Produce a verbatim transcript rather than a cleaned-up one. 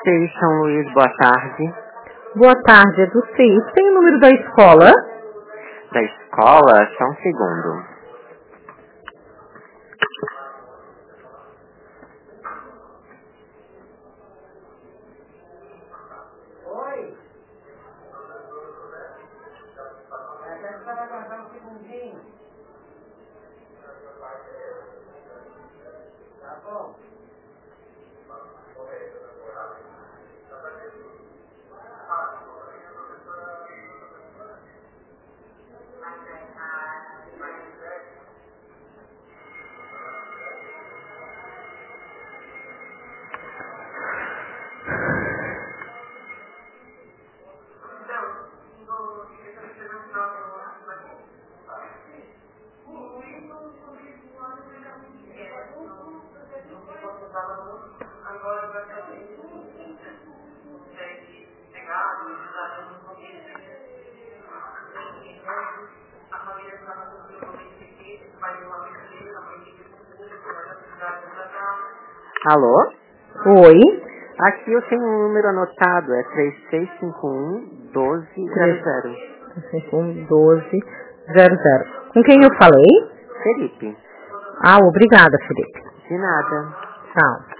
C I São Luís, boa tarde. Boa tarde, é do C I. Tem o número da escola? Da escola, só um segundo. Oi. Vai aguardar um segundinho. Tá bom. Agora vai fazer pegado, a família estava com faz uma brincadeira, a mãe de Alô? Oi. Aqui eu tenho um número anotado, é três seis cinco um, doze zero zero. três seis cinco um, doze zero zero. Com quem eu falei? Felipe. Ah, obrigada, Felipe. De nada. Tchau.